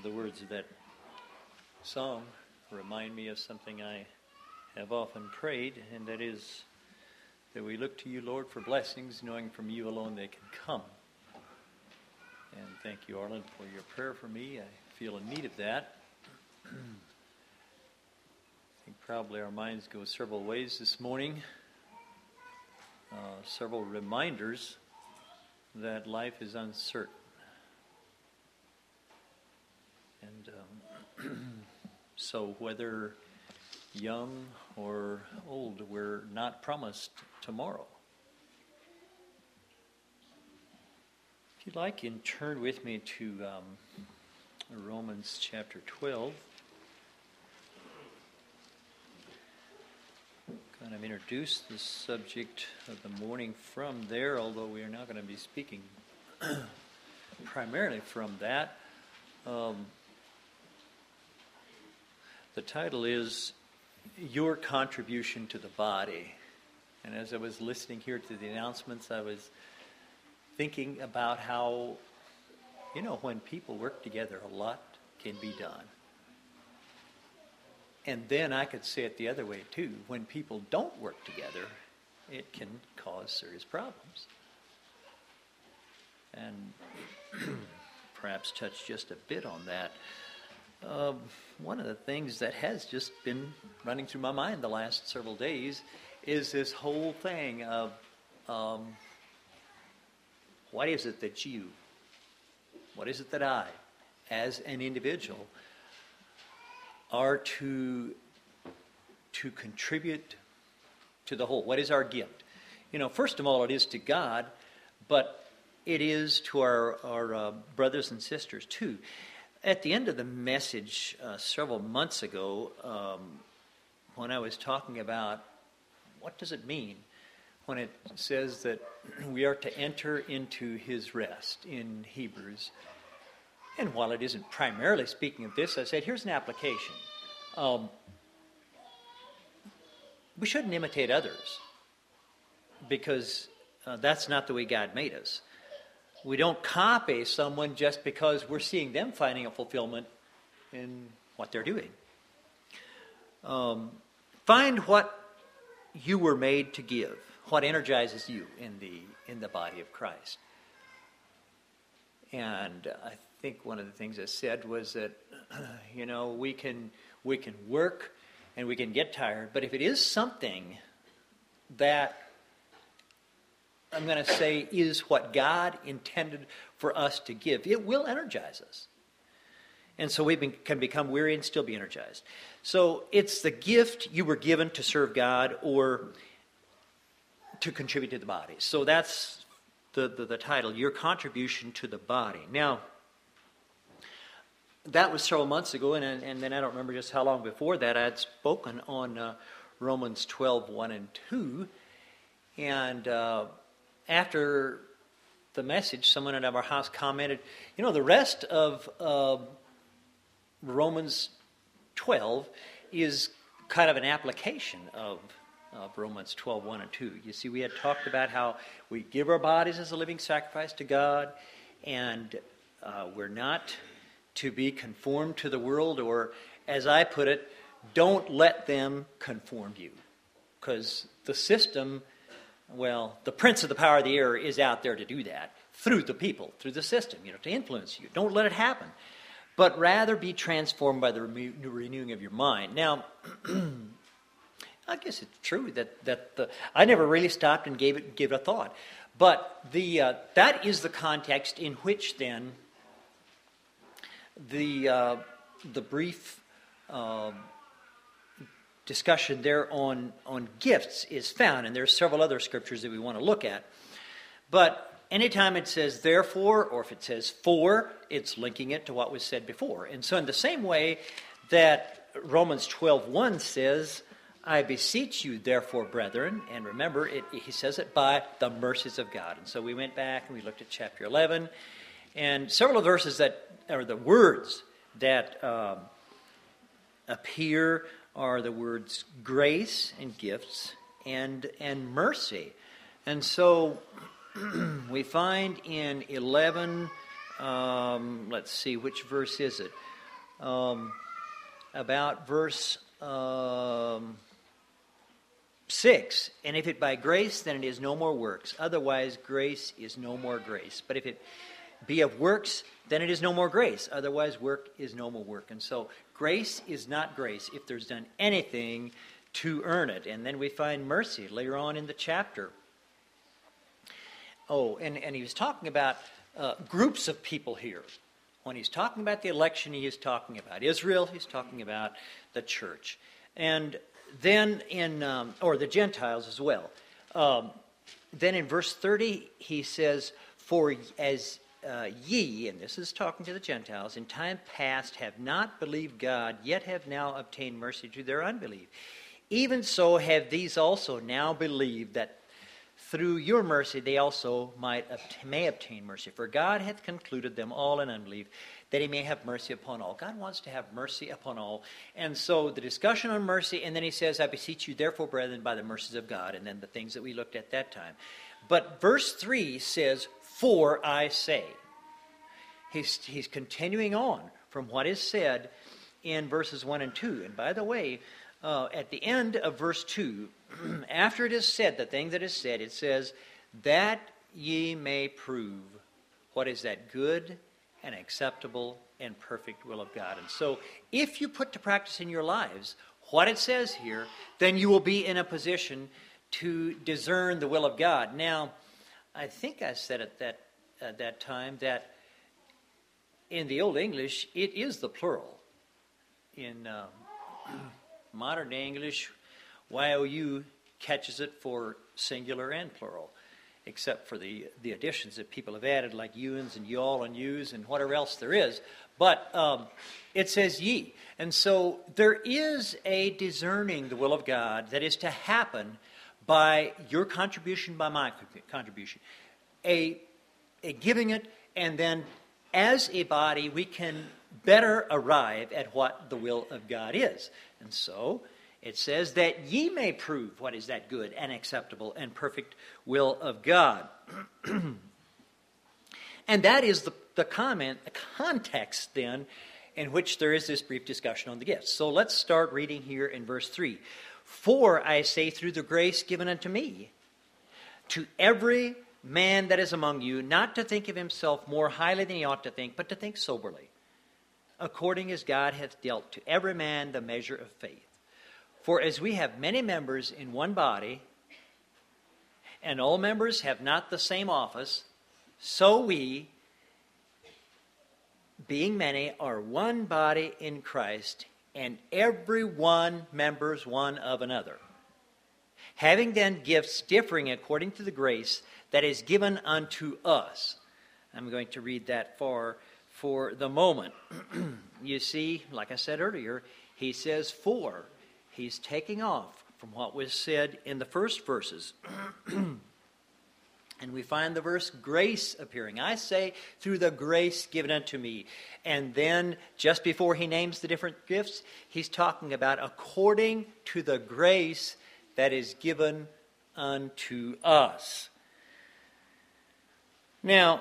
The words of that song remind me of something I have often prayed, and that is that we look to you, Lord, for blessings, knowing from you alone they can come. And thank you, Arlen, for your prayer for me. I feel in need of that. I think probably our minds go several ways this morning. Several reminders that life is uncertain. And so whether young or old, we're not promised tomorrow. If you'd like, you can turn with me to Romans chapter 12. Kind of introduce the subject of the morning from there, although we are not going to be speaking primarily from that. The title is Your Contribution to the Body. And as I was listening here to the announcements, I was thinking about how, when people work together, a lot can be done. And then I could say it the other way, too. When people don't work together, it can cause serious problems. And perhaps touch just a bit on that. One of the things that has just been running through my mind the last several days is this whole thing of what is it that you, what is it that I, as an individual, are to contribute to the whole? What is our gift? First of all, it is to God, but it is to our brothers and sisters too. At the end of the message several months ago, when I was talking about what does it mean when it says that we are to enter into his rest in Hebrews, and while it isn't primarily speaking of this, I said, here's an application. We shouldn't imitate others, because that's not the way God made us. We don't copy someone just because we're seeing them finding a fulfillment in what they're doing. Find what you were made to give, what energizes you in the body of Christ. And I think one of the things I said was that, we can work and we can get tired, but if it is something that I'm going to say is what God intended for us to give, it will energize us. And so we can become weary and still be energized. So it's the gift you were given to serve God or to contribute to the body. So that's the title, Your Contribution to the Body. Now, that was several months ago, and then I don't remember just how long before that I had spoken on Romans 12, 1 and 2. And after the message, someone at our house commented, the rest of Romans 12 is kind of an application of Romans 12, 1 and 2. You see, we had talked about how we give our bodies as a living sacrifice to God, and we're not to be conformed to the world, or, as I put it, don't let them conform you. Because the system, the prince of the power of the air is out there to do that through the people, through the system, to influence you. Don't let it happen. But rather be transformed by the renewing of your mind. Now, I guess it's true that I never really stopped and gave it a thought. But that is the context in which then the brief discussion there on gifts is found, and there's several other scriptures that we want to look at. But anytime it says therefore, or if it says for, it's linking it to what was said before. And so in the same way that Romans 12:1 says, I beseech you, therefore, brethren, and remember, he says it by the mercies of God. And so we went back and we looked at chapter 11, and several of the verses that are the words that appear are the words grace and gifts and mercy. And so we find in 11, let's see, which verse is it? about verse 6. And if it by grace, then it is no more works. Otherwise, grace is no more grace. But if it be of works, then it is no more grace. Otherwise, work is no more work. And so, grace is not grace if there's done anything to earn it. And then we find mercy later on in the chapter. Oh, and he was talking about groups of people here. When he's talking about the election, he is talking about Israel. He's talking about the church. And then or the Gentiles as well. Then in verse 30, he says, for as ye, and this is talking to the Gentiles, in time past have not believed God, yet have now obtained mercy through their unbelief. Even so have these also now believed, that through your mercy they also may obtain mercy. For God hath concluded them all in unbelief, that he may have mercy upon all. God wants to have mercy upon all. And so the discussion on mercy, and then he says, I beseech you therefore, brethren, by the mercies of God, and then the things that we looked at that time. But verse 3 says, for I say. He's continuing on from what is said in verses 1 and 2. And by the way, at the end of verse 2, after it is said, the thing that is said, it says, that ye may prove what is that good and acceptable and perfect will of God. And so, if you put to practice in your lives what it says here, then you will be in a position to discern the will of God. Now, I think I said at that time that in the Old English, it is the plural. In modern English, YOU catches it for singular and plural, except for the additions that people have added, like you'ns and y'all and yous and whatever else there is. But it says ye. And so there is a discerning the will of God that is to happen by your contribution, by my contribution. A giving it, and then as a body we can better arrive at what the will of God is. And so it says that ye may prove what is that good and acceptable and perfect will of God. And that is the context then in which there is this brief discussion on the gifts. So let's start reading here in verse 3. For I say, through the grace given unto me, to every man that is among you, not to think of himself more highly than he ought to think, but to think soberly, according as God hath dealt to every man the measure of faith. For as we have many members in one body, and all members have not the same office, so we, being many, are one body in Christ, and every one members one of another. Having then gifts differing according to the grace that is given unto us. I'm going to read that for the moment. You see, like I said earlier, he says for. He's taking off from what was said in the first verses. And we find the verse grace appearing. I say, through the grace given unto me. And then, just before he names the different gifts, he's talking about according to the grace that is given unto us. Now,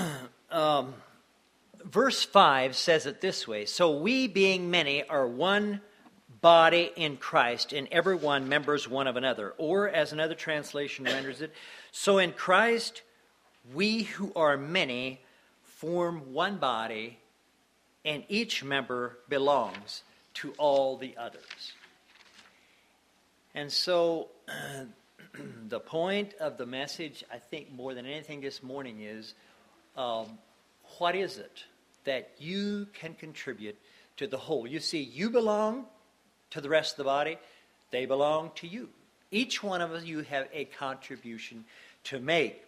verse 5 says it this way. So we, being many, are one body in Christ, and every one members one of another. Or, as another translation renders it, so in Christ we who are many form one body, and each member belongs to all the others. And so the point of the message, I think more than anything this morning, is what is it that you can contribute to the whole? You see, you belong to the rest of the body. They belong to you. Each one of us, you have a contribution to make.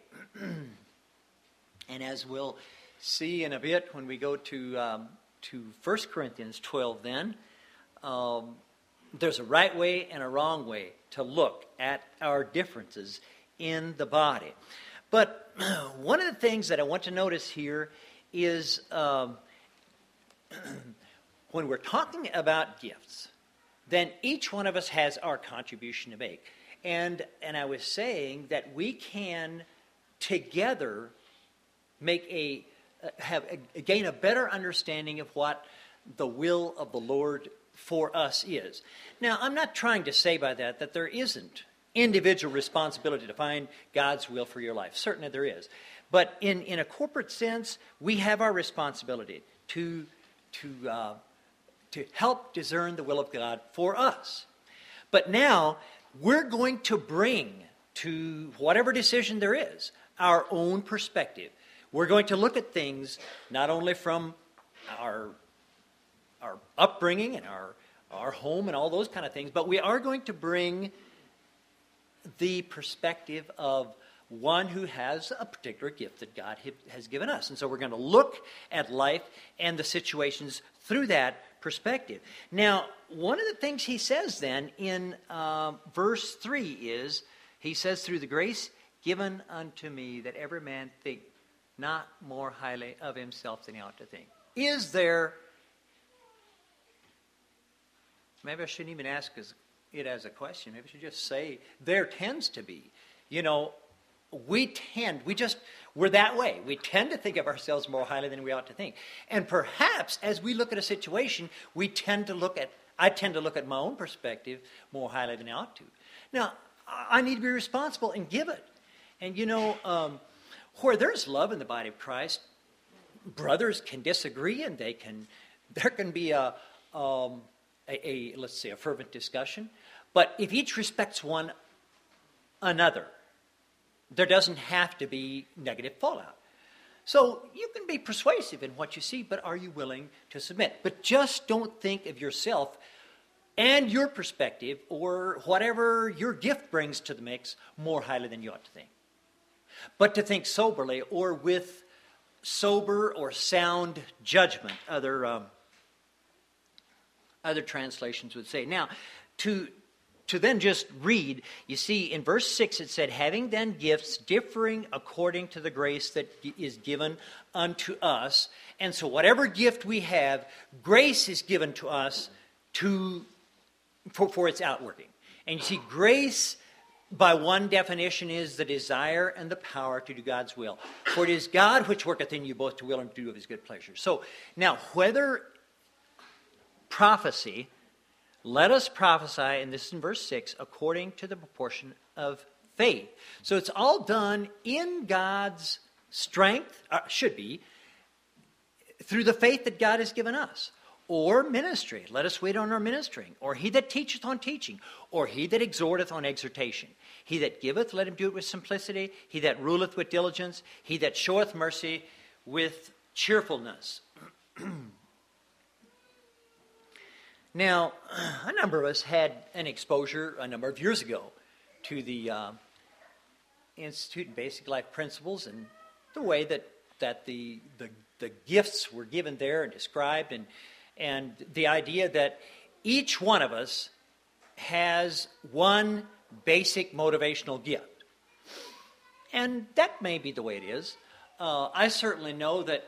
And as we'll see in a bit when we go to 1 Corinthians 12 then, there's a right way and a wrong way to look at our differences in the body. But one of the things that I want to notice here is when we're talking about gifts, then each one of us has our contribution to make. And I was saying that we can together gain a better understanding of what the will of the Lord for us is. Now, I'm not trying to say by that there isn't individual responsibility to find God's will for your life. Certainly there is. But in a corporate sense, we have our responsibility to help discern the will of God for us. But now, we're going to bring to whatever decision there is our own perspective. We're going to look at things not only from our upbringing and our home and all those kind of things, but we are going to bring the perspective of one who has a particular gift that God has given us. And so we're going to look at life and the situations through that perspective. Now, one of the things he says then in verse 3 is, he says, through the grace given unto me, that every man think not more highly of himself than he ought to think. Is there, maybe I shouldn't even ask it as a question. Maybe I should just say, there tends to be. You know, we're that way. We tend to think of ourselves more highly than we ought to think. And perhaps as we look at a situation, I tend to look at my own perspective more highly than I ought to. Now, I need to be responsible and give it. And you know, where there's love in the body of Christ, brothers can disagree, and there can be let's say a fervent discussion. But if each respects one another, there doesn't have to be negative fallout. So you can be persuasive in what you see, but are you willing to submit? But just don't think of yourself and your perspective or whatever your gift brings to the mix more highly than you ought to think. But to think soberly or with sober or sound judgment, other translations would say. Now, to then just read, you see in verse 6 it said, having then gifts differing according to the grace that is given unto us. And so whatever gift we have, grace is given to us for its outworking. And you see, grace, by one definition, is the desire and the power to do God's will. For it is God which worketh in you both to will and to do of his good pleasure. So now, whether prophecy, let us prophesy, and this is in verse 6, according to the proportion of faith. So it's all done in God's strength, should be, through the faith that God has given us. Or ministry, let us wait on our ministering. Or he that teacheth on teaching. Or he that exhorteth on exhortation. He that giveth, let him do it with simplicity. He that ruleth with diligence. He that showeth mercy with cheerfulness. Now, a number of us had an exposure a number of years ago to the Institute in Basic Life Principles and the way that the gifts were given there and described, and the idea that each one of us has one basic motivational gift. And that may be the way it is. I certainly know that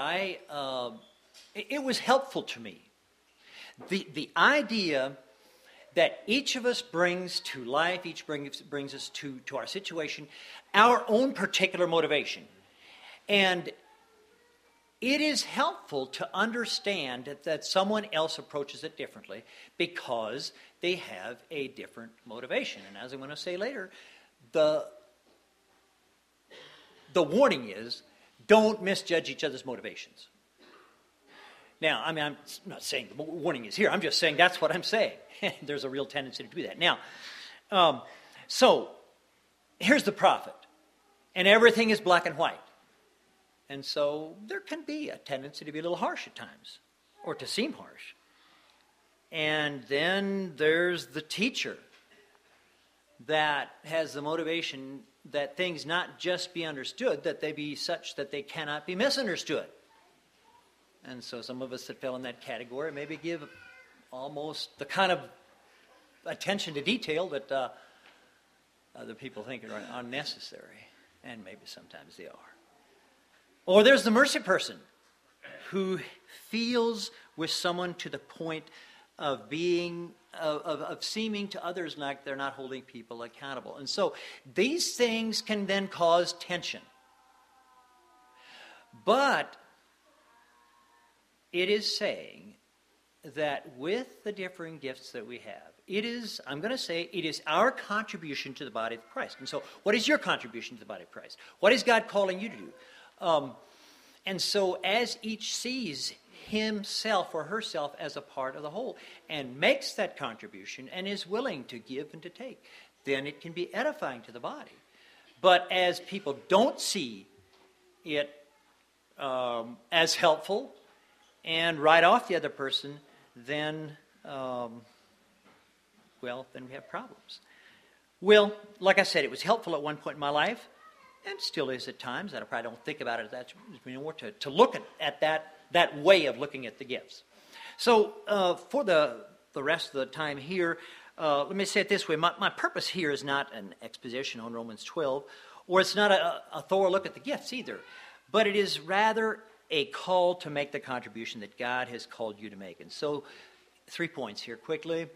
it was helpful to me. The idea that each of us brings to life, each brings us to our situation, our own particular motivation. And it is helpful to understand that someone else approaches it differently because they have a different motivation. And as I'm going to say later, the warning is, don't misjudge each other's motivations. Now, I mean, I'm not saying the warning is here. I'm just saying that's what I'm saying. There's a real tendency to do that. Now, so here's the prophet, and everything is black and white. And so there can be a tendency to be a little harsh at times, or to seem harsh. And then there's the teacher that has the motivation that things not just be understood, that they be such that they cannot be misunderstood. And so some of us that fell in that category maybe give almost the kind of attention to detail that other people think are unnecessary. And maybe sometimes they are. Or there's the mercy person who feels with someone to the point of being, of seeming to others like they're not holding people accountable. And so these things can then cause tension. But it is saying that with the differing gifts that we have, it is our contribution to the body of Christ. And so, what is your contribution to the body of Christ? What is God calling you to do? And so, as each sees himself or herself as a part of the whole and makes that contribution and is willing to give and to take, then it can be edifying to the body. But as people don't see it as helpful and write off the other person, then we have problems. Well, like I said, it was helpful at one point in my life, and still is at times. I probably don't think about it as more to look at that way of looking at the gifts. So for the rest of the time here, let me say it this way. My purpose here is not an exposition on Romans 12, or it's not a thorough look at the gifts either, but it is rather a call to make the contribution that God has called you to make. And so 3 points here quickly.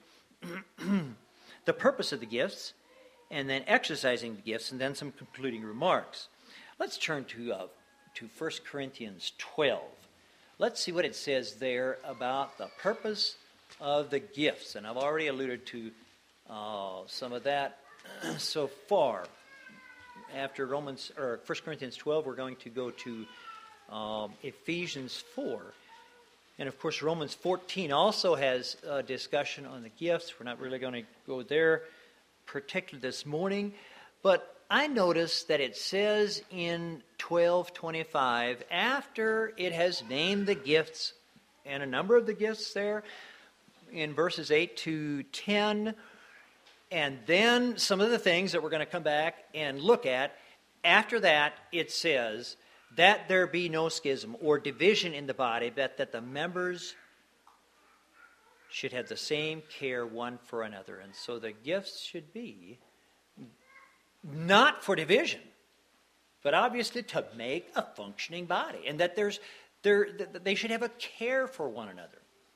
The purpose of the gifts, and then exercising the gifts, and then some concluding remarks. Let's turn to 1 Corinthians 12. Let's see what it says there about the purpose of the gifts. And I've already alluded to some of that so far. After 1 Corinthians 12, we're going to go to Ephesians 4. And of course, Romans 14 also has a discussion on the gifts. We're not really going to go there particularly this morning. But I noticed that it says in 12:25, after it has named the gifts, and a number of the gifts there, in verses 8 to 10, and then some of the things that we're going to come back and look at, after that it says that there be no schism or division in the body, but that the members should have the same care one for another. And so the gifts should be not for division, but obviously to make a functioning body, and that they should have a care for one another.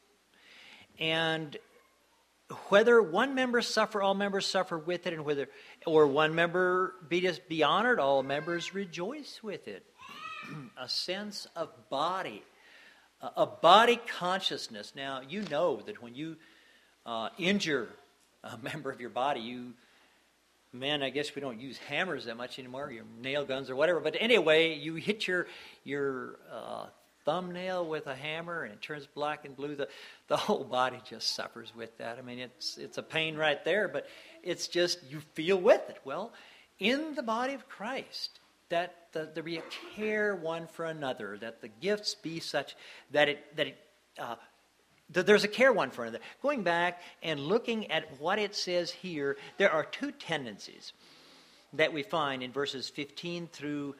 And whether one member suffer, all members suffer with it, and whether one member be honored, all members rejoice with it. A sense of body, a body consciousness. Now, you know that when you injure a member of your body, I guess we don't use hammers that much anymore, your nail guns or whatever, but anyway, you hit your thumbnail with a hammer and it turns black and blue, the whole body just suffers with that. I mean, it's a pain right there, but it's just, you feel with it. Well, in the body of Christ, that there be a care one for another, that the gifts be such that there's a care one for another. Going back and looking at what it says here, there are two tendencies that we find in verses 15 through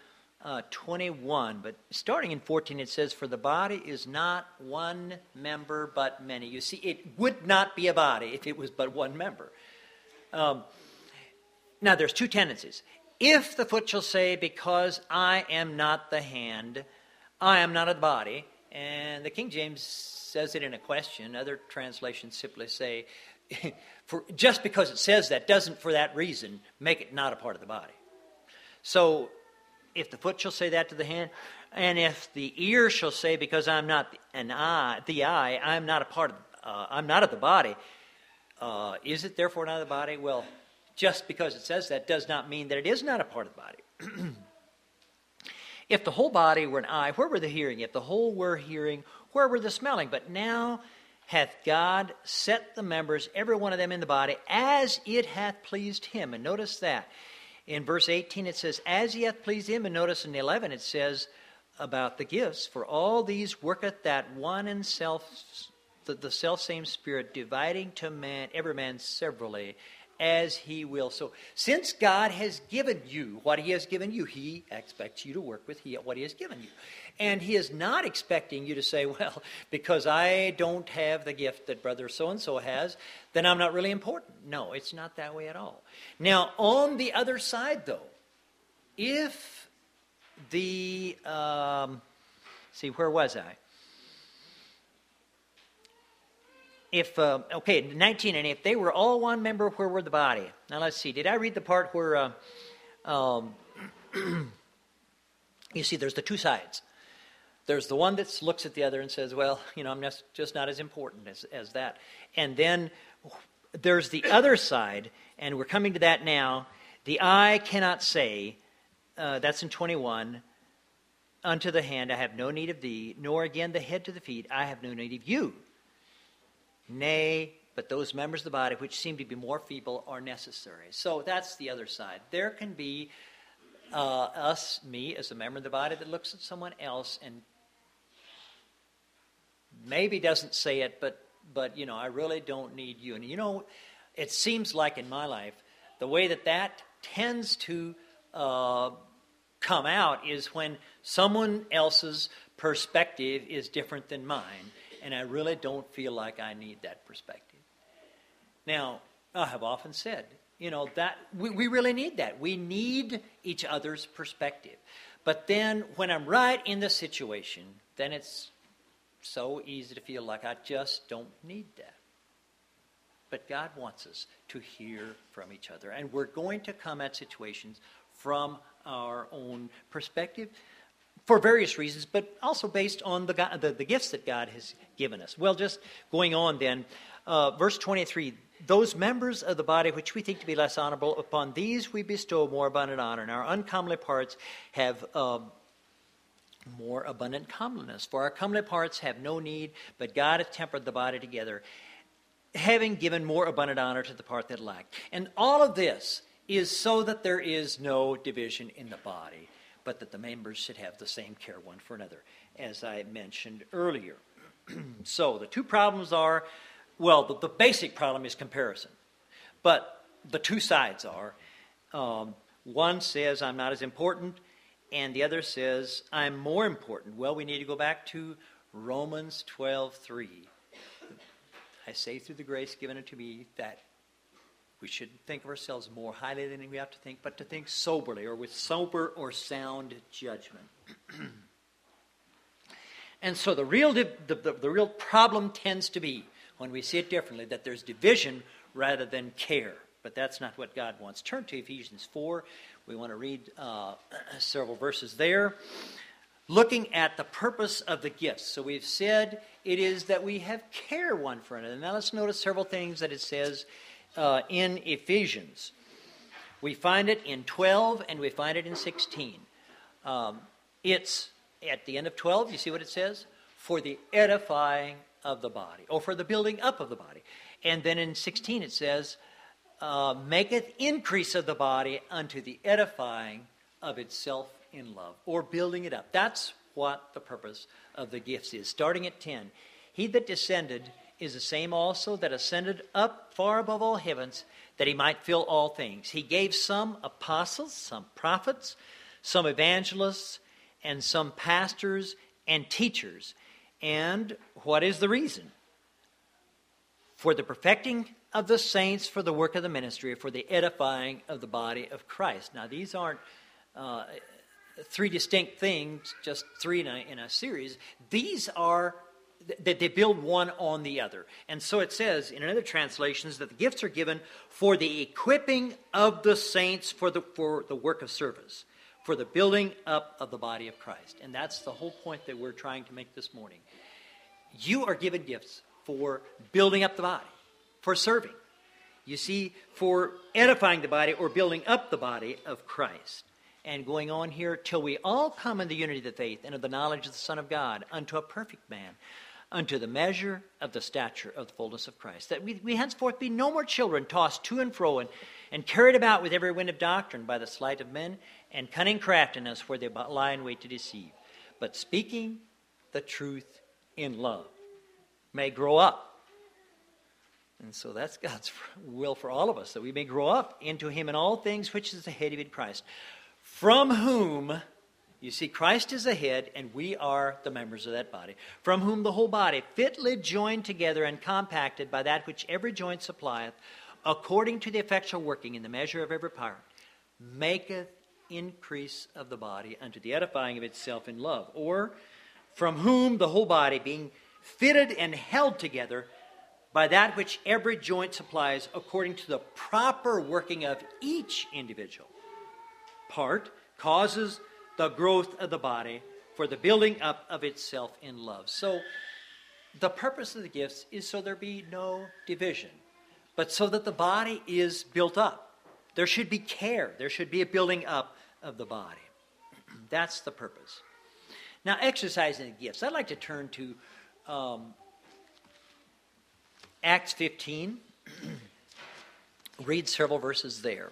21. But starting in 14, it says, "For the body is not one member but many." You see, it would not be a body if it was but one member. Now, there's two tendencies. If the foot shall say, "Because I am not the hand, I am not of the body," and the King James says it in a question. Other translations simply say, just because it says that doesn't, for that reason, make it not a part of the body. So, if the foot shall say that to the hand, and if the ear shall say, "Because I'm not the eye, I'm not a part of, I'm not of the body," is it therefore not of the body? Well, just because it says that does not mean that it is not a part of the body. If the whole body were an eye, where were the hearing? If the whole were hearing, where were the smelling? But now hath God set the members, every one of them in the body, as it hath pleased him. And notice that. In verse 18 it says, "As he hath pleased him." And notice in 11 it says about the gifts, "For all these worketh that one and the selfsame Spirit, dividing to man, every man severally, as he will." So since God has given you what he has given you, he expects you to work with what he has given you. And he is not expecting you to say, "Well, because I don't have the gift that brother so-and-so has, then I'm not really important." No, it's not that way at all. Now, on the other side, though, if the, where was I? If 19, and if they were all one member, where were the body? Now let's see. Did I read the part where you see there's the two sides? There's the one that looks at the other and says, well, I'm just not as important as that. And then there's the other side, and we're coming to that now. The eye cannot say, that's in 21, unto the hand, I have no need of thee, nor again the head to the feet, I have no need of you. Nay, but those members of the body which seem to be more feeble are necessary. So that's the other side. There can be me as a member of the body that looks at someone else and maybe doesn't say it, but I really don't need you. And it seems like in my life, the way that tends to come out is when someone else's perspective is different than mine, and I really don't feel like I need that perspective. Now, I have often said, that we really need that. We need each other's perspective. But then when I'm right in the situation, then it's so easy to feel like I just don't need that. But God wants us to hear from each other. And we're going to come at situations from our own perspective for various reasons, but also based on the gifts that God has given us. Well, just going on then, verse 23, those members of the body which we think to be less honorable, upon these we bestow more abundant honor, and our uncomely parts have more abundant comeliness. For our comely parts have no need, but God hath tempered the body together, having given more abundant honor to the part that lacked. And all of this is so that there is no division in the body, but that the members should have the same care one for another, as I mentioned earlier. So the two problems are, the basic problem is comparison. But the two sides are, one says I'm not as important, and the other says I'm more important. Well, we need to go back to Romans 12:3. I say through the grace given unto me that we shouldn't think of ourselves more highly than we have to think, but to think soberly or with sober or sound judgment. And so the real problem tends to be, when we see it differently, that there's division rather than care. But that's not what God wants. Turn to Ephesians 4. We want to read several verses there. Looking at the purpose of the gifts. So we've said it is that we have care one for another. Now let's notice several things that it says in Ephesians. We find it in 12 and we find it in 16. It's at the end of 12, you see what it says? For the edifying of the body, or for the building up of the body. And then in 16 it says, maketh increase of the body unto the edifying of itself in love, or building it up. That's what the purpose of the gifts is. Starting at 10. He that descended is the same also that ascended up far above all heavens, that he might fill all things. He gave some apostles, some prophets, some evangelists, and some pastors and teachers. And what is the reason? For the perfecting of the saints, for the work of the ministry, for the edifying of the body of Christ. Now, these aren't three distinct things, just three in a series. These are that they build one on the other. And so it says in other translations that the gifts are given for the equipping of the saints for the work of service, for the building up of the body of Christ. And that's the whole point that we're trying to make this morning. You are given gifts for building up the body, for serving. You see, for edifying the body or building up the body of Christ. And going on here, till we all come in the unity of the faith and of the knowledge of the Son of God, unto a perfect man, unto the measure of the stature of the fullness of Christ. That we henceforth be no more children, tossed to and fro, and carried about with every wind of doctrine by the sleight of men, and cunning craftiness where they lie in wait to deceive. But speaking the truth in love, may grow up. And so that's God's will for all of us, that we may grow up into him in all things, which is the head, even Christ. From whom, you see, Christ is the head, and we are the members of that body. From whom the whole body, fitly joined together and compacted by that which every joint supplieth, according to the effectual working in the measure of every part, maketh increase of the body unto the edifying of itself in love. Or, from whom the whole body, being fitted and held together by that which every joint supplies, according to the proper working of each individual part, causes the growth of the body for the building up of itself in love. So the purpose of the gifts is so there be no division, but so that the body is built up. There should be care. There should be a building up of the body. That's the purpose. Now, exercising the gifts. I'd like to turn to Acts 15. Read several verses there.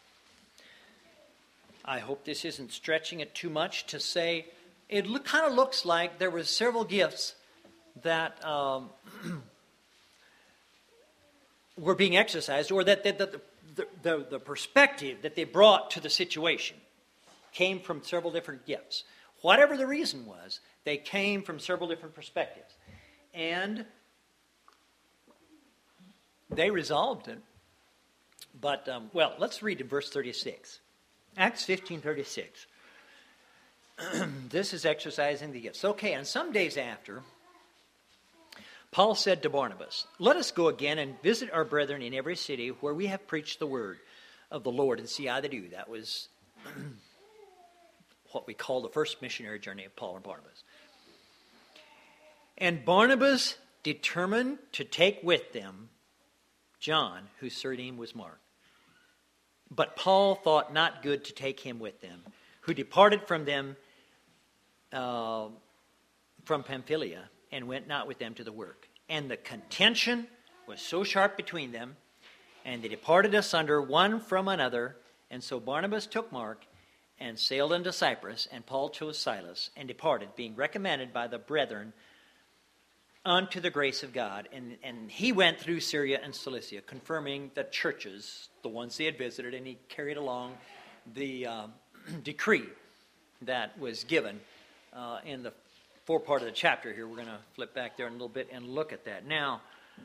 I hope this isn't stretching it too much to say it kind of looks like there were several gifts that were being exercised, or that the perspective that they brought to the situation came from several different gifts. Whatever the reason was, they came from several different perspectives. And they resolved it. But, let's read in verse 36. Acts 15:36. This is exercising the gifts. Okay, and some days after, Paul said to Barnabas, "Let us go again and visit our brethren in every city where we have preached the word of the Lord and see how they do." That was what we call the first missionary journey of Paul and Barnabas. And Barnabas determined to take with them John, whose surname was Mark. But Paul thought not good to take him with them, who departed from them from Pamphylia, and went not with them to the work. And the contention was so sharp between them, and they departed asunder one from another. And so Barnabas took Mark and sailed unto Cyprus, and Paul chose Silas, and departed, being recommended by the brethren unto the grace of God. And he went through Syria and Cilicia, confirming the churches, the ones they had visited, and he carried along the decree that was given in the forepart of the chapter here. We're going to flip back there in a little bit and look at that. Now,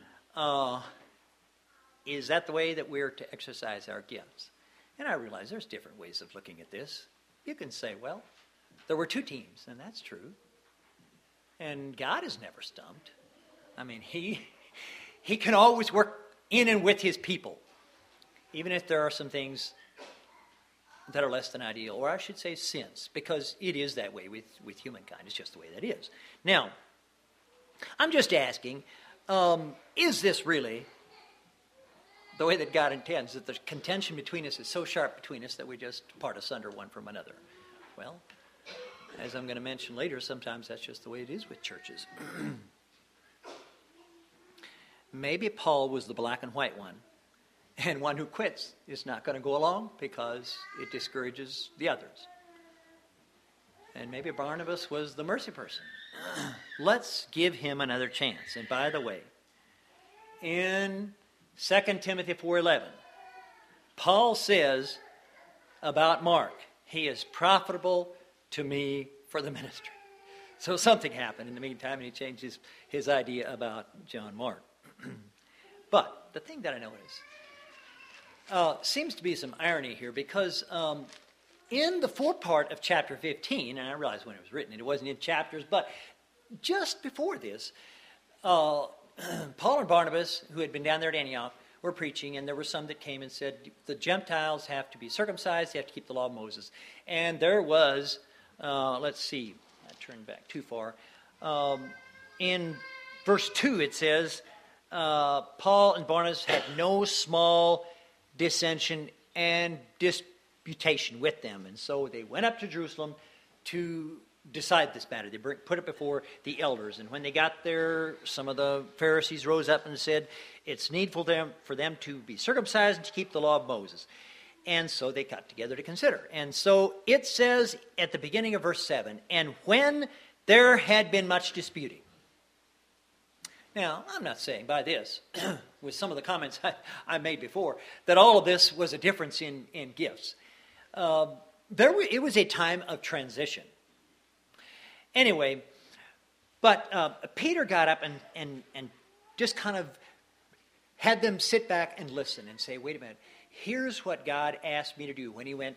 is that the way that we're to exercise our gifts? And I realize there's different ways of looking at this. You can say, well, there were two teams, and that's true. And God is never stumped. I mean, he can always work in and with his people, even if there are some things that are less than ideal, or I should say sins, because it is that way with humankind. It's just the way that is. Now, I'm just asking, is this really the way that God intends, that the contention between us is so sharp between us that we just part asunder one from another? Well, as I'm going to mention later, sometimes that's just the way it is with churches. Maybe Paul was the black and white one, and one who quits is not going to go along because it discourages the others. And maybe Barnabas was the mercy person. Let's give him another chance. And by the way, in 2 Timothy 4:11, Paul says about Mark, he is profitable to me for the ministry. So something happened in the meantime, and he changed his idea about John Mark. But the thing that I notice seems to be some irony here, because in the forepart of chapter 15, and I realize when it was written, it wasn't in chapters, but just before this, Paul and Barnabas, who had been down there at Antioch, were preaching, and there were some that came and said, the Gentiles have to be circumcised, they have to keep the law of Moses. And there was, let's see, I turned back too far. In verse 2 it says, Paul and Barnabas had no small dissension and disputation with them. And so they went up to Jerusalem to decide this matter. They put it before the elders. And when they got there, some of the Pharisees rose up and said, it's needful for them to be circumcised and to keep the law of Moses. And so they got together to consider. And so it says at the beginning of verse 7, and when there had been much disputing. Now, I'm not saying by this, with some of the comments I made before, that all of this was a difference in gifts. It was a time of transition. Anyway, but Peter got up and just kind of had them sit back and listen and say, wait a minute, here's what God asked me to do when he went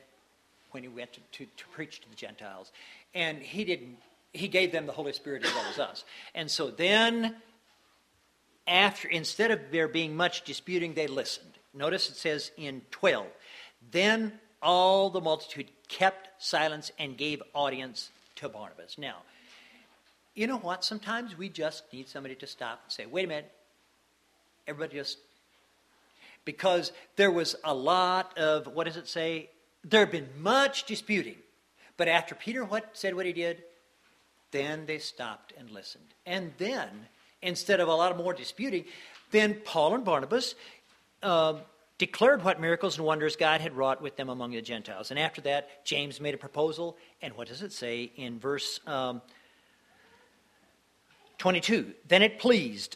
to preach to the Gentiles. And he gave them the Holy Spirit as well as us. And so then, instead of there being much disputing, they listened. Notice it says in 12, then all the multitude kept silence and gave audience to Barnabas. Now, you know what? Sometimes we just need somebody to stop and say, wait a minute, everybody just... Because there was a lot of, what does it say? There had been much disputing. But after Peter said what he did, then they stopped and listened. And then, instead of a lot more disputing, then Paul and Barnabas declared what miracles and wonders God had wrought with them among the Gentiles. And after that, James made a proposal. And what does it say in verse 22? Then pleased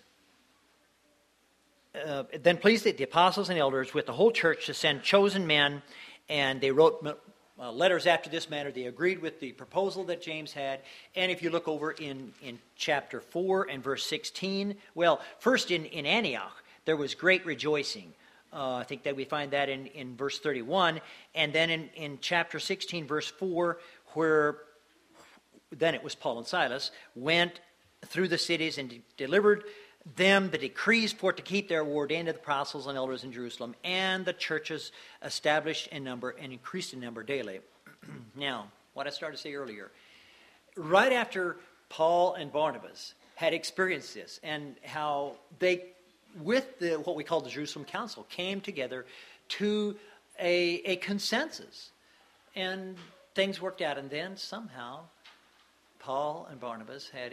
the apostles and elders with the whole church to send chosen men, and they wrote letters after this manner. They agreed with the proposal that James had. And if you look over in chapter 4 and verse 16, well, first in Antioch, there was great rejoicing. I think that we find that in verse 31. And then in chapter 16, verse 4, where then it was Paul and Silas, went through the cities and delivered them the decrees for to keep their word and to the apostles and elders in Jerusalem, and the churches established in number and increased in number daily. Now, what I started to say earlier, right after Paul and Barnabas had experienced this, and how they, with what we call the Jerusalem Council, came together to a consensus, and things worked out, and then somehow Paul and Barnabas had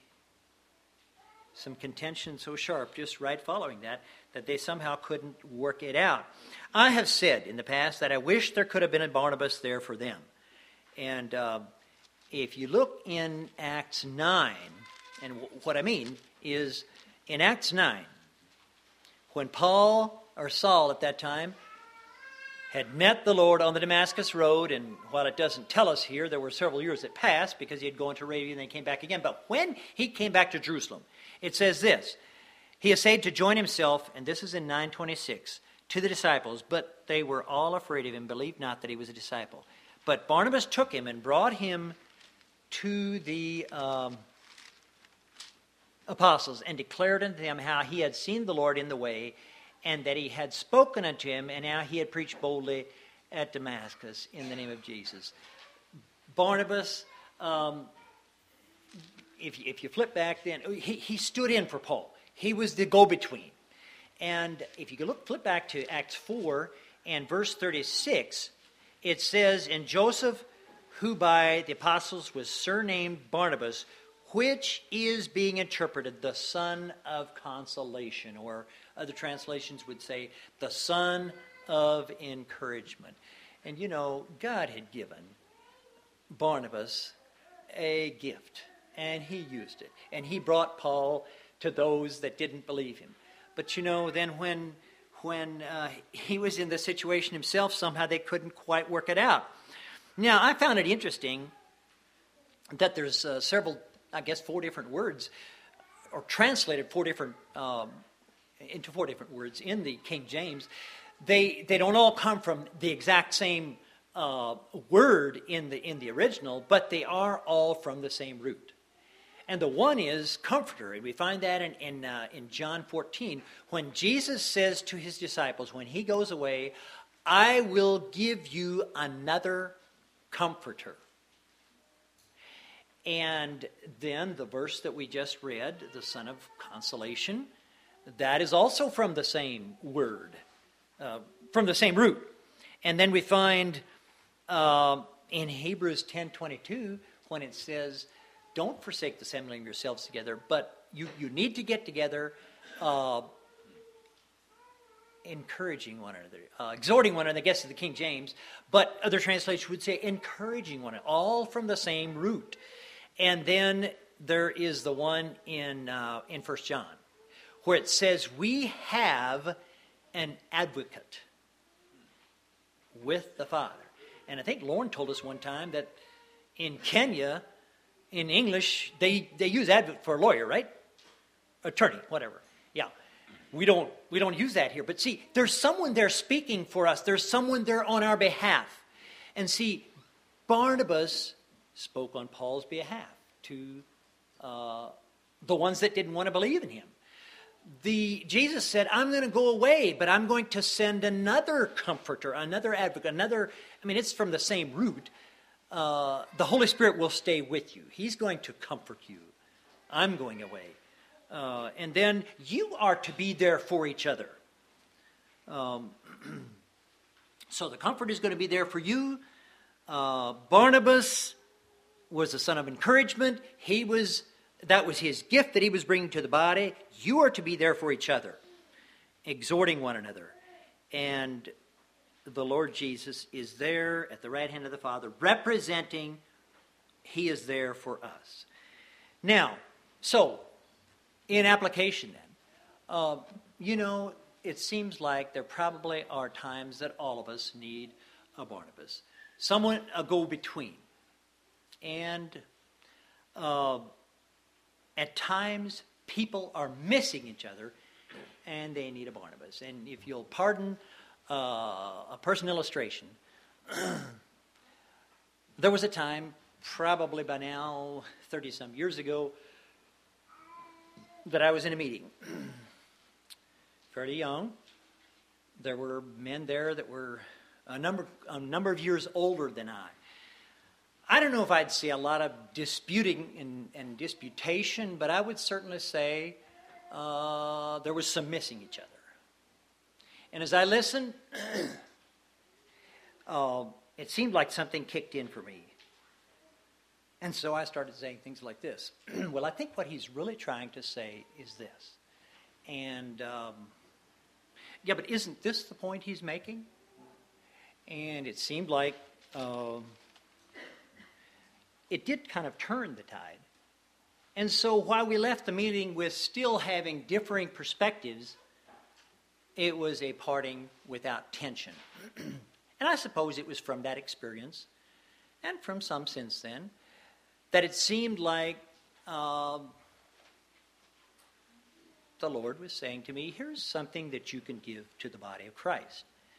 some contention so sharp just right following that they somehow couldn't work it out. I have said in the past that I wish there could have been a Barnabas there for them. And if you look in Acts 9, and what I mean is in Acts 9, when Paul or Saul at that time had met the Lord on the Damascus Road, and while it doesn't tell us here, there were several years that passed because he had gone to Arabia and then came back again. But when he came back to Jerusalem, it says this: he essayed to join himself, and this is in 9:26, to the disciples, but they were all afraid of him, believed not that he was a disciple. But Barnabas took him and brought him to the apostles and declared unto them how he had seen the Lord in the way, and that he had spoken unto him, and how he had preached boldly at Damascus in the name of Jesus. Barnabas, if you flip back then, he stood in for Paul. He was the go-between. And if you flip back to Acts 4 and verse 36, it says, "And Joseph, who by the apostles was surnamed Barnabas, which is being interpreted the son of consolation," or other translations would say the son of encouragement. And you know, God had given Barnabas a gift, and he used it. And he brought Paul to those that didn't believe him. But you know, then when he was in the situation himself, somehow they couldn't quite work it out. Now, I found it interesting that there's several, I guess 4 different words, or translated into 4 different words in the King James. They don't all come from the exact same word in the original, but they are all from the same root. And the one is comforter, and we find that in John 14, when Jesus says to his disciples, when he goes away, "I will give you another comforter." And then the verse that we just read, the son of consolation, that is also from the same word, from the same root. And then we find in Hebrews 10:22, when it says, "Don't forsake the assembling of yourselves together," but you need to get together, encouraging one another, exhorting one another, I guess is the King James, but other translations would say encouraging one another, all from the same root. And then there is the one in 1 John, where it says, "We have an advocate with the Father." And I think Lauren told us one time that in Kenya, in English, they use advocate for a lawyer, right? Attorney, whatever. Yeah. We don't use that here. But see, there's someone there speaking for us. There's someone there on our behalf. And see, Barnabas spoke on Paul's behalf to the ones that didn't want to believe in him. Jesus said, "I'm going to go away, but I'm going to send another comforter, another advocate, it's from the same root, the Holy Spirit will stay with you. He's going to comfort you. I'm going away. And then you are to be there for each other. So the comfort is going to be there for you. Barnabas was a son of encouragement. That was his gift that he was bringing to the body. You are to be there for each other, exhorting one another. And the Lord Jesus is there at the right hand of the Father, representing. He is there for us. Now, so, in application then, it seems like there probably are times that all of us need a Barnabas, someone, a go-between. And at times, people are missing each other, and they need a Barnabas. And if you'll pardon a personal illustration, there was a time, probably by now 30-some years ago, that I was in a meeting. Fairly young. There were men there that were a number of years older than I. I don't know if I'd say a lot of disputing and disputation, but I would certainly say there was some missing each other. And as I listened, it seemed like something kicked in for me. And so I started saying things like this. Well, I think what he's really trying to say is this. And, but isn't this the point he's making? And it seemed like it did kind of turn the tide. And so while we left the meeting with still having differing perspectives, it was a parting without tension. And I suppose it was from that experience, and from some since then, that it seemed like the Lord was saying to me, here's something that you can give to the body of Christ.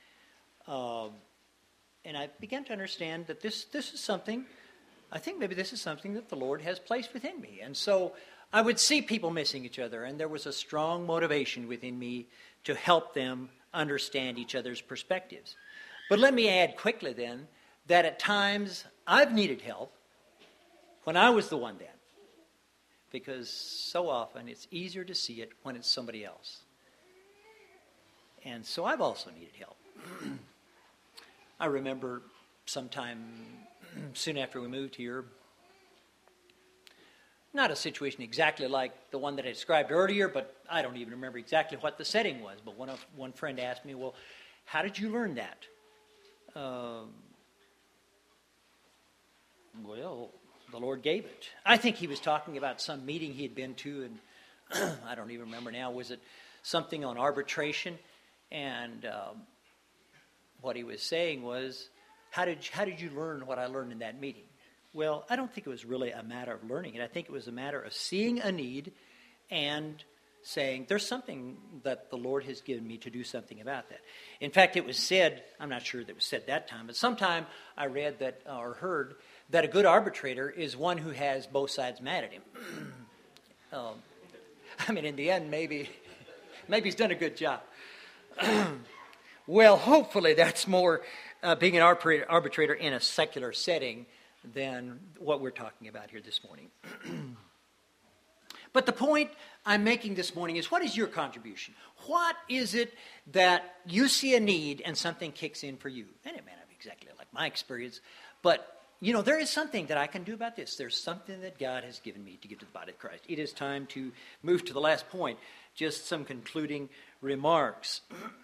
And I began to understand that this is something, I think maybe this is something that the Lord has placed within me. And so I would see people missing each other, and there was a strong motivation within me to help them understand each other's perspectives. But let me add quickly then that at times I've needed help when I was the one then, because so often it's easier to see it when it's somebody else. And so I've also needed help. I remember sometime soon after we moved here, not a situation exactly like the one that I described earlier, but I don't even remember exactly what the setting was. But one friend asked me, well, how did you learn that? Well, the Lord gave it. I think he was talking about some meeting he had been to, and I don't even remember now. Was it something on arbitration? And what he was saying was, how did you learn what I learned in that meeting? Well, I don't think it was really a matter of learning it. I think it was a matter of seeing a need and saying, there's something that the Lord has given me to do something about that. In fact, it was said, I'm not sure that it was said that time, but sometime I read that or heard that a good arbitrator is one who has both sides mad at him. In the end, maybe he's done a good job. Well, hopefully that's more being an arbitrator in a secular setting than what we're talking about here this morning. But the point I'm making this morning is, what is your contribution? What is it that you see a need and something kicks in for you? And it may not be exactly like my experience, but there is something that I can do about this. There's something that God has given me to give to the body of Christ. It is time to move to the last point. Just some concluding remarks.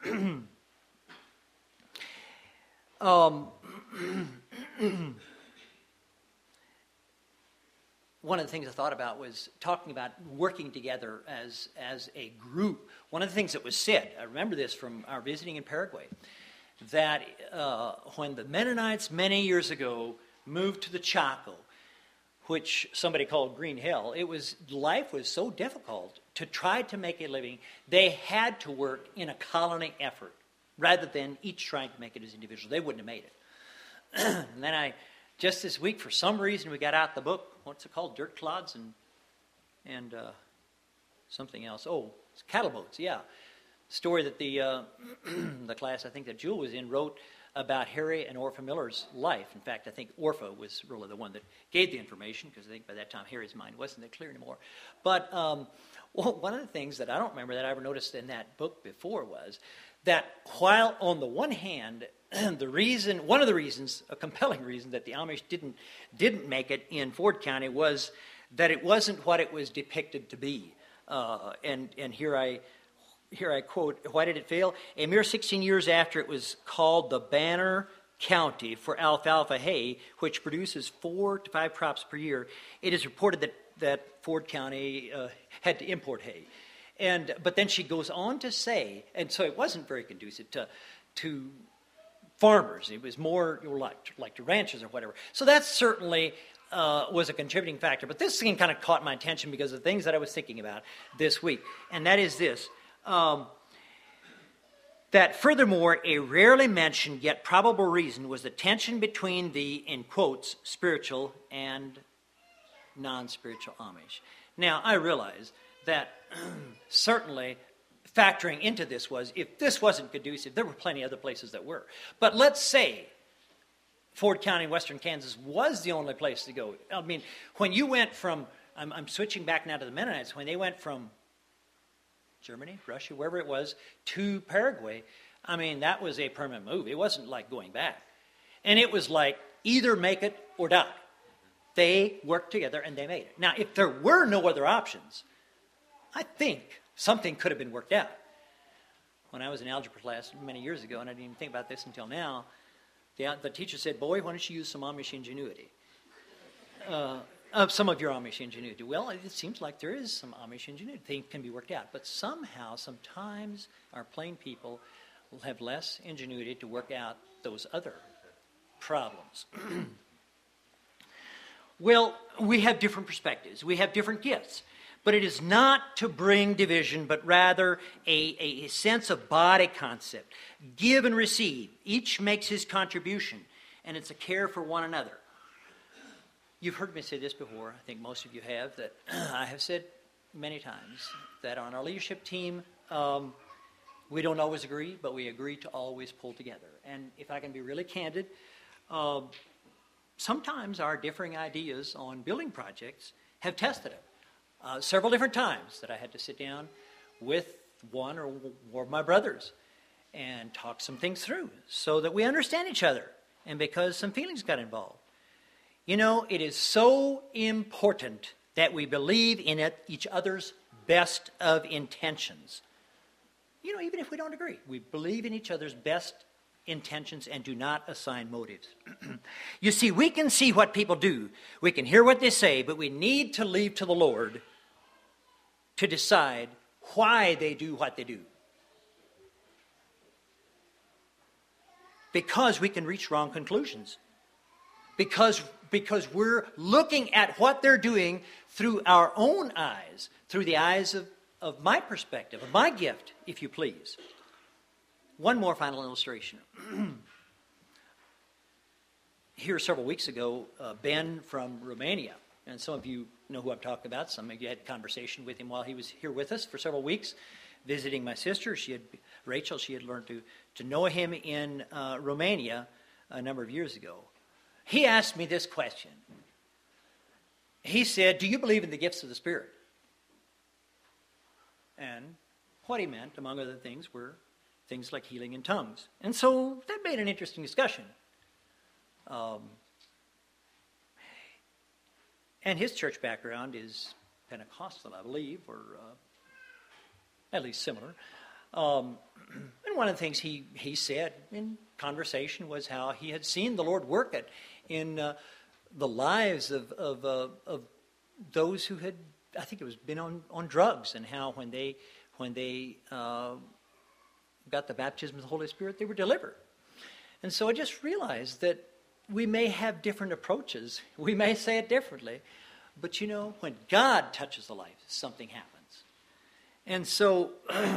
One of the things I thought about was talking about working together as a group. One of the things that was said, I remember this from our visiting in Paraguay, that when the Mennonites many years ago moved to the Chaco, which somebody called Green Hell, life was so difficult to try to make a living. They had to work in a colony effort rather than each trying to make it as individuals. They wouldn't have made it. And then just this week, for some reason, we got out the book. What's it called? Dirt Clods and something else. Oh, it's Cattle Boats. Yeah, story that the the class I think that Jewel was in wrote about Harry and Orpha Miller's life. In fact, I think Orpha was really the one that gave the information, because I think by that time Harry's mind wasn't that clear anymore. But one of the things that I don't remember that I ever noticed in that book before was that while on the one hand, one of the reasons, a compelling reason that the Amish didn't make it in Ford County was that it wasn't what it was depicted to be. And here I quote, why did it fail? A mere 16 years after it was called the Banner County for alfalfa hay, which produces 4 to 5 crops per year, it is reported that Ford County had to import hay. But then she goes on to say, and so it wasn't very conducive to farmers. It was more like to ranchers or whatever. So that certainly was a contributing factor. But this thing kind of caught my attention because of the things that I was thinking about this week. And that is this. That furthermore, a rarely mentioned yet probable reason was the tension between the, in quotes, spiritual and non-spiritual Amish. Now, I realize that certainly factoring into this was, if this wasn't conducive, there were plenty of other places that were. But let's say Ford County, western Kansas, was the only place to go. I mean, when you went from, I'm switching back now to the Mennonites, when they went from Germany, Russia, wherever it was, to Paraguay, I mean, that was a permanent move. It wasn't like going back. And it was like either make it or die. They worked together and they made it. Now, if there were no other options, I think something could have been worked out. When I was in algebra class many years ago, and I didn't even think about this until now, the teacher said, boy, why don't you use some Amish ingenuity? Some of your Amish ingenuity. Well, it seems like there is some Amish ingenuity. Things can be worked out. But somehow, sometimes, our plain people will have less ingenuity to work out those other problems. Well, we have different perspectives. We have different gifts. But it is not to bring division, but rather a sense of body concept. Give and receive. Each makes his contribution. And it's a care for one another. You've heard me say this before, I think most of you have, that I have said many times that on our leadership team, we don't always agree, but we agree to always pull together. And if I can be really candid, sometimes our differing ideas on building projects have tested it. Several different times that I had to sit down with one or more of my brothers and talk some things through so that we understand each other, and because some feelings got involved. You know, it is so important that we believe in each other's best of intentions. You know, even if we don't agree, we believe in each other's best intentions and do not assign motives. You see, we can see what people do. We can hear what they say, but we need to leave to the Lord to decide why they do what they do. Because we can reach wrong conclusions. Because we're looking at what they're doing through our own eyes, through the eyes of my perspective, of my gift, if you please. One more final illustration. Here several weeks ago, Ben from Romania, and some of you know who I'm talking about. Some of you had a conversation with him while he was here with us for several weeks, visiting my sister. Rachel, she had learned to know him in Romania a number of years ago. He asked me this question. He said, do you believe in the gifts of the Spirit? And what he meant, among other things, were things like healing in tongues. And so that made an interesting discussion. And his church background is Pentecostal, I believe, or at least similar. And one of the things he said in conversation was how he had seen the Lord work it in the lives of those who had, I think it was, been on drugs, and how when they got the baptism of the Holy Spirit, they were delivered. And so I just realized that we may have different approaches. We may say it differently. But you know, when God touches the life, something happens. And so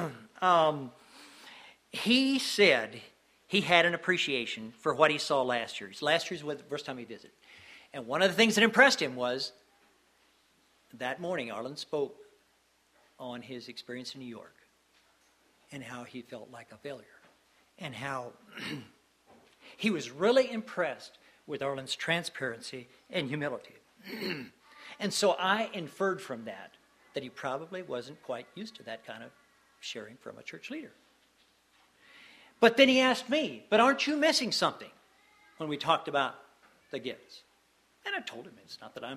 he said he had an appreciation for what he saw last year. Last year's was the first time he visited. And one of the things that impressed him was that morning Arlen spoke on his experience in New York and how he felt like a failure and how He was really impressed with Arlen's transparency and humility. And so I inferred from that he probably wasn't quite used to that kind of sharing from a church leader. But then he asked me, but aren't you missing something when we talked about the gifts? And I told him it's not that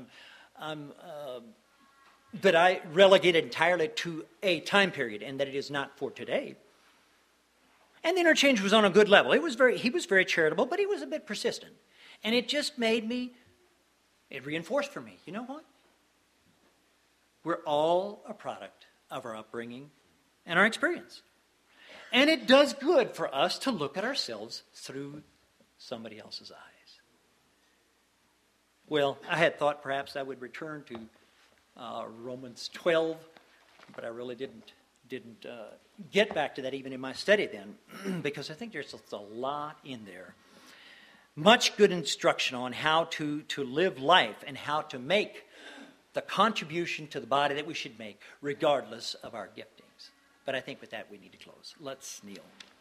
that I relegate it entirely to a time period and that it is not for today. And the interchange was on a good level. He was very charitable, but he was a bit persistent. And it just it reinforced for me, you know what? We're all a product of our upbringing and our experience. And it does good for us to look at ourselves through somebody else's eyes. Well, I had thought perhaps I would return to Romans 12, but I really didn't get back to that even in my study then, because I think there's just a lot in there. Much good instruction on how to live life and how to make the contribution to the body that we should make, regardless of our giftings. But I think with that we need to close. Let's kneel.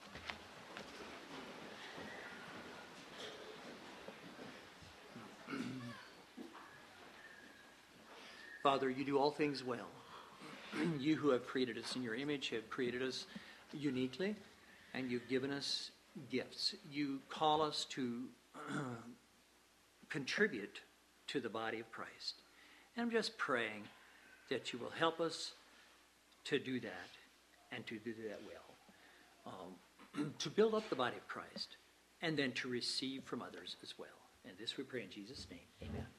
Father, you do all things well. You who have created us in your image have created us uniquely, and you've given us gifts. You call us to contribute to the body of Christ. And I'm just praying that you will help us to do that and to do that well. To build up the body of Christ and then to receive from others as well. And this we pray in Jesus' name. Amen.